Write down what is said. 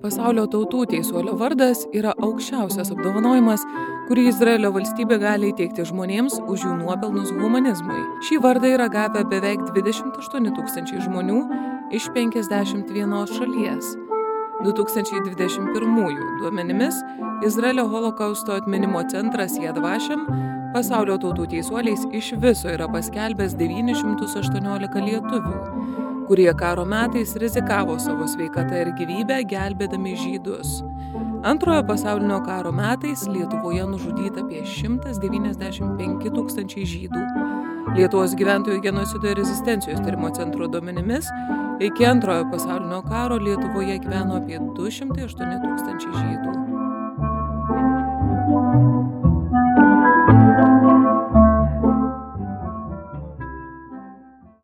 Pasaulio tautų teisuolio vardas yra aukščiausias apdovanojimas, kurį Izraelio valstybė gali įteikti žmonėms už jų nuopelnus humanizmui. Šį vardą yra gavę beveik 28 000 žmonių iš 51 šalies. 2021 duomenimis Izraelio holokausto atminimo centras Yad Vashem pasaulio tautų teisuoliais iš viso yra paskelbęs 918 lietuvių, kurie karo metais rizikavo savo sveikatą ir gyvybę gelbėdami žydus. Antrojo pasaulinio karo metais Lietuvoje nužudyta apie 195 000 žydų. Lietuvos gyventojų genocido ir rezistencijos tyrimo centro duomenimis iki Antrojo pasaulinio karo Lietuvoje gyveno apie 208 000 žydų.